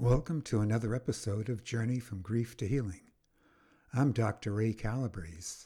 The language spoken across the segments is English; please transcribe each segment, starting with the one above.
Welcome to another episode of Journey from Grief to Healing. I'm Dr. Ray Calabrese.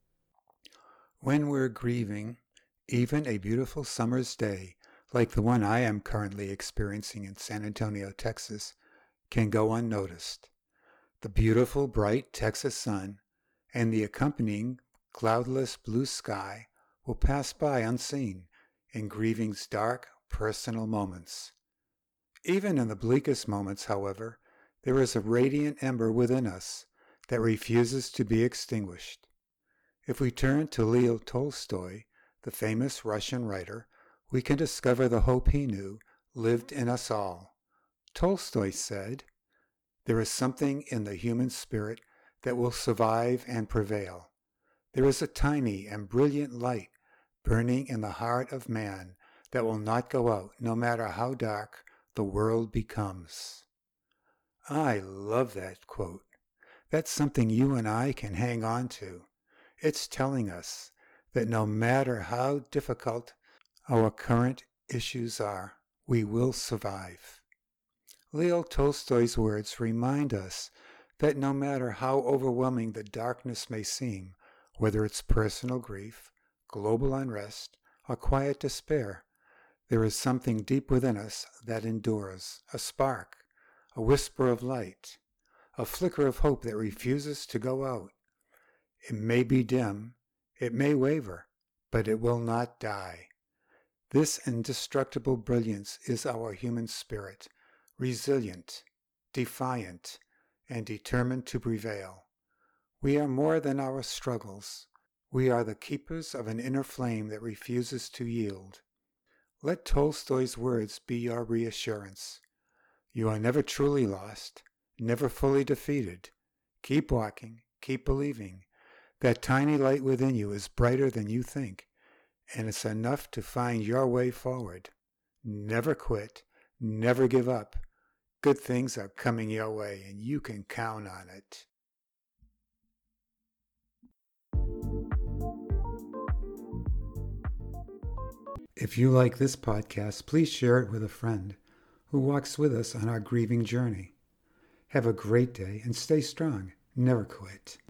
When we're grieving, even a beautiful summer's day, like the one I am currently experiencing in San Antonio, Texas, can go unnoticed. The beautiful, bright Texas sun and the accompanying cloudless blue sky will pass by unseen in grieving's dark, personal moments. Even in the bleakest moments, however, there is a radiant ember within us that refuses to be extinguished. If we turn to Leo Tolstoy, the famous Russian writer, we can discover the hope he knew lived in us all. Tolstoy said, "There is something in the human spirit that will survive and prevail. There is a tiny and brilliant light burning in the heart of man that will not go out no matter how dark the world becomes." I love that quote. That's something you and I can hang on to. It's telling us that no matter how difficult our current issues are, we will survive. Leo Tolstoy's words remind us that no matter how overwhelming the darkness may seem, whether it's personal grief, global unrest, or quiet despair, there is something deep within us that endures, a spark, a whisper of light, a flicker of hope that refuses to go out. It may be dim, it may waver, but it will not die. This indestructible brilliance is our human spirit, resilient, defiant, and determined to prevail. We are more than our struggles. We are the keepers of an inner flame that refuses to yield. Let Tolstoy's words be your reassurance. You are never truly lost, never fully defeated. Keep walking, keep believing. That tiny light within you is brighter than you think, and it's enough to find your way forward. Never quit, never give up. Good things are coming your way, and you can count on it. If you like this podcast, please share it with a friend who walks with us on our grieving journey. Have a great day and stay strong. Never quit.